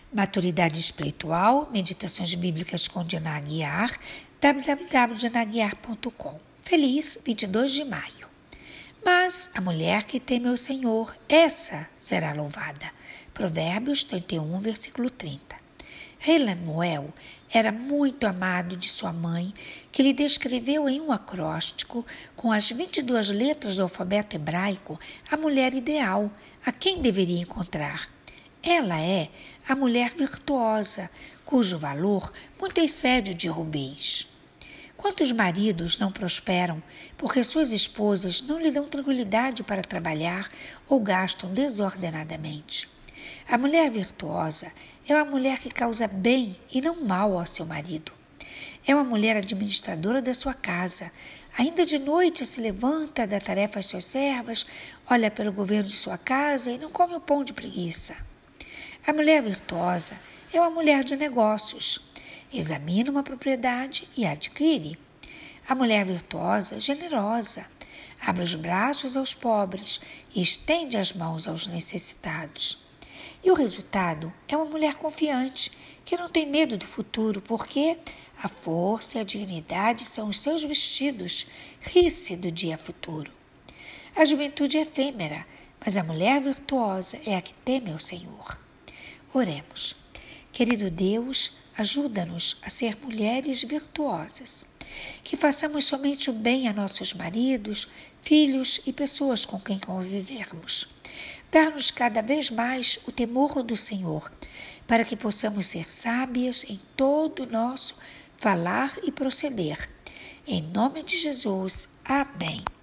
Maturidade Espiritual, Meditações Bíblicas com Diana Aguiar, www.dianaguiar.com. Feliz 22 de maio. Mas a mulher que teme o Senhor, essa será louvada. Provérbios 31, versículo 30. Rei Lemuel era muito amado de sua mãe, que lhe descreveu em um acróstico, com as 22 letras do alfabeto hebraico, a mulher ideal, a quem deveria encontrar. Ela é a mulher virtuosa, cujo valor muito excede o de rubis. Quantos maridos não prosperam porque suas esposas não lhe dão tranquilidade para trabalhar ou gastam desordenadamente? A mulher virtuosa é uma mulher que causa bem e não mal ao seu marido. É uma mulher administradora da sua casa. Ainda de noite se levanta, dá tarefa às suas servas, olha pelo governo de sua casa e não come o pão de preguiça. A mulher virtuosa é uma mulher de negócios. Examina uma propriedade e adquire. A mulher virtuosa é generosa. Abre os braços aos pobres e estende as mãos aos necessitados. E o resultado é uma mulher confiante, que não tem medo do futuro, porque a força e a dignidade são os seus vestidos, ri-se do dia futuro. A juventude é efêmera, mas a mulher virtuosa é a que teme ao Senhor. Oremos. Querido Deus, ajuda-nos a ser mulheres virtuosas, que façamos somente o bem a nossos maridos, filhos e pessoas com quem convivermos. Dar-nos cada vez mais o temor do Senhor, para que possamos ser sábias em todo o nosso falar e proceder. Em nome de Jesus. Amém.